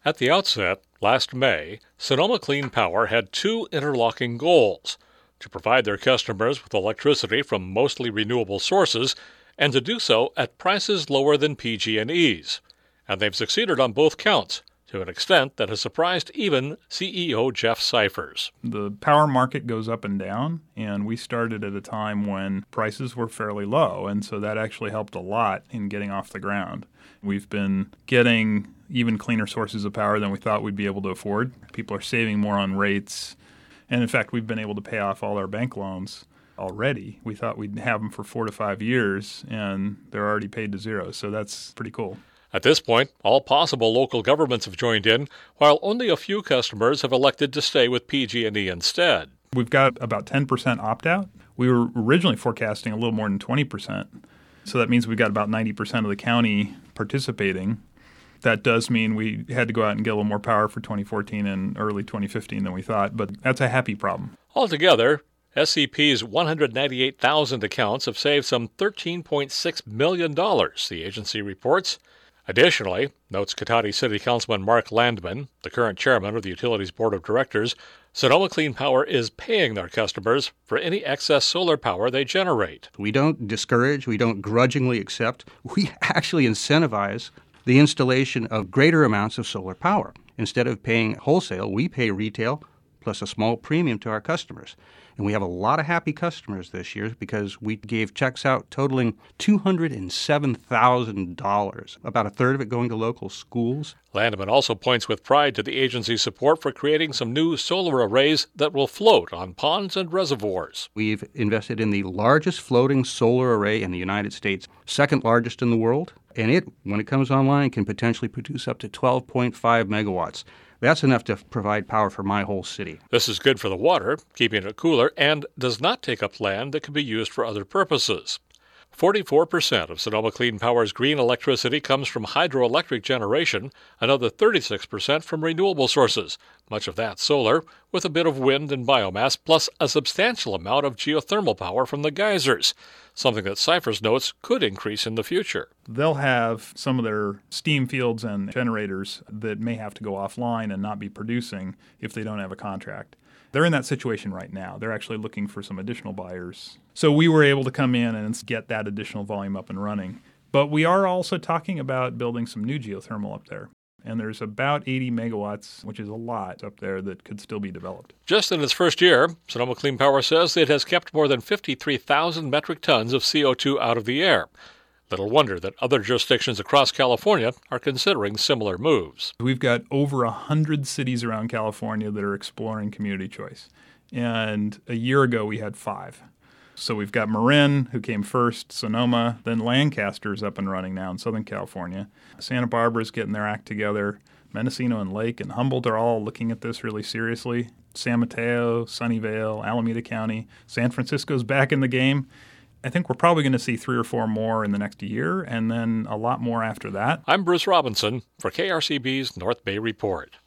At the outset, last May, Sonoma Clean Power had two interlocking goals: to provide their customers with electricity from mostly renewable sources, and to do so at prices lower than PG&E's. And they've succeeded on both counts, to an extent that has surprised even CEO Jeff Cyphers. The power market goes up and down, and we started at a time when prices were fairly low, and so that actually helped a lot in getting off the ground. We've been getting even cleaner sources of power than we thought we'd be able to afford. People are saving more on rates, and in fact, we've been able to pay off all our bank loans already. We thought we'd have them for 4 to 5 years, and they're already paid to zero, so that's pretty cool. At this point, all possible local governments have joined in, while only a few customers have elected to stay with PG&E instead. We've got about 10% opt-out. We were originally forecasting a little more than 20%, so that means we've got about 90% of the county participating. That does mean we had to go out and get a little more power for 2014 and early 2015 than we thought, but that's a happy problem. Altogether, SCP's 198,000 accounts have saved some $13.6 million, the agency reports. Additionally, notes Cotati City Councilman Mark Landman, the current chairman of the utility's board of directors, Sonoma Clean Power is paying their customers for any excess solar power they generate. We don't discourage, we don't grudgingly accept. We actually incentivize the installation of greater amounts of solar power. Instead of paying wholesale, we pay retail plus a small premium to our customers. And we have a lot of happy customers this year because we gave checks out totaling $207,000, about a third of it going to local schools. Landman also points with pride to the agency's support for creating some new solar arrays that will float on ponds and reservoirs. We've invested in the largest floating solar array in the United States, second largest in the world, and it, when it comes online, can potentially produce up to 12.5 megawatts. That's enough to provide power for my whole city. This is good for the water, keeping it cooler, and does not take up land that can be used for other purposes. 44% of Sonoma Clean Power's green electricity comes from hydroelectric generation, another 36% from renewable sources, much of that solar, with a bit of wind and biomass, plus a substantial amount of geothermal power from the geysers, something that Cyphers notes could increase in the future. They'll have some of their steam fields and generators that may have to go offline and not be producing if they don't have a contract. They're in that situation right now. They're actually looking for some additional buyers. So we were able to come in and get that additional volume up and running. But we are also talking about building some new geothermal up there. And there's about 80 megawatts, which is a lot up there, that could still be developed. Just in its first year, Sonoma Clean Power says it has kept more than 53,000 metric tons of CO2 out of the air. Little wonder that other jurisdictions across California are considering similar moves. We've got over 100 cities around California that are exploring community choice. And a year ago, we had 5. So we've got Marin, who came first, Sonoma, then Lancaster's up and running now in Southern California. Santa Barbara's getting their act together. Mendocino and Lake and Humboldt are all looking at this really seriously. San Mateo, Sunnyvale, Alameda County. San Francisco's back in the game. I think we're probably going to see 3 or 4 more in the next year, and then a lot more after that. I'm Bruce Robinson for KRCB's North Bay Report.